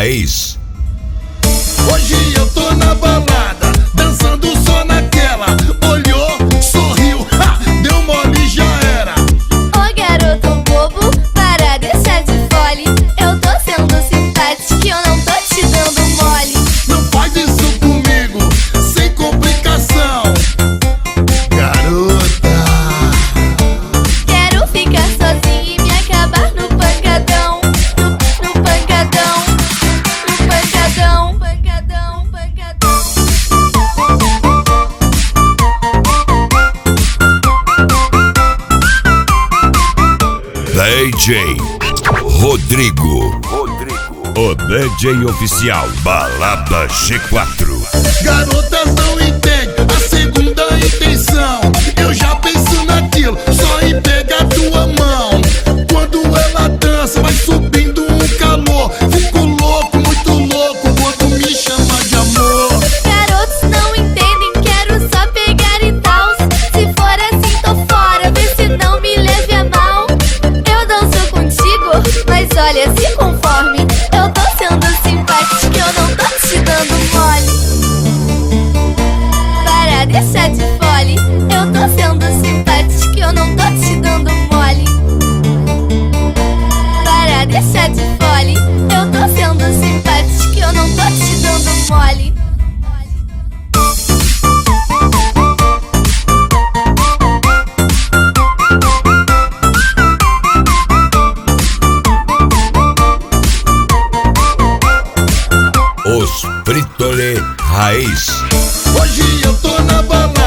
Raiz. Hoje eu tô na balada, dançando só naquela. Olhou, sorriu, ha, deu mole, já era. Ô garoto bobo, para deixar de fole. Eu tô sendo simpática e eu não tô te dando mole. Não faz isso comigo, sem complicação. Garota, Quero ficar sozinha e me acabar no pancadão. No pancadão. No pancadão. Pancadão, pancadão. DJ Rodrigo. O DJ oficial Balada G4. garotas não entendem a segunda intenção. Eu já penso naquilo, só em pegar tua mão. Quando ela dança, vai subindo um calor. Fico louco, muito louco, quando me chama de amor. Garotos não entendem, quero só pegar e tal. Se for assim, tô fora, vê se não me leve a mal. Eu danço contigo, mas olha, se conforme. Eu tô sendo simpática, eu não tô te dando mole. Para deixar de fole. Eu tô sendo simpática, eu não tô te dando mole. Para deixar de fole. Eu tô sendo simpática, eu não tô te dando mole. Os Fritolê Raiz. Hoje eu tô na balada,